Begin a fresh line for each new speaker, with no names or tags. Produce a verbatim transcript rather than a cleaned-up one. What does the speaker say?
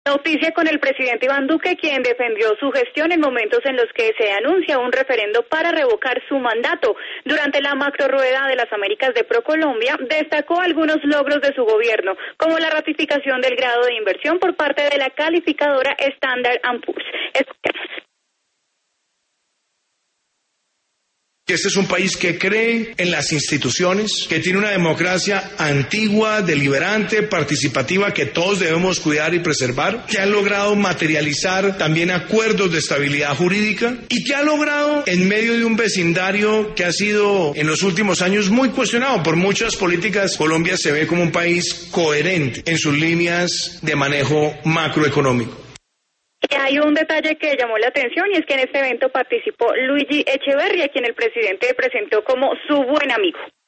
Noticia con el presidente Iván Duque, quien defendió su gestión en momentos en los que se anuncia un referendo para revocar su mandato. Durante la macrorueda de las Américas de ProColombia, destacó algunos logros de su gobierno, como la ratificación del grado de inversión por parte de la calificadora Standard and Poor's. Escuchemos.
Este es un país que cree en las instituciones, que tiene una democracia antigua, deliberante, participativa, que todos debemos cuidar y preservar, que ha logrado materializar también acuerdos de estabilidad jurídica y que ha logrado, en medio de un vecindario que ha sido en los últimos años muy cuestionado por muchas políticas, Colombia se ve como un país coherente en sus líneas de manejo macroeconómico.
Y hay un detalle que llamó la atención, y es que en este evento participó Luigi Echeverri, a quien el presidente presentó como su buen amigo.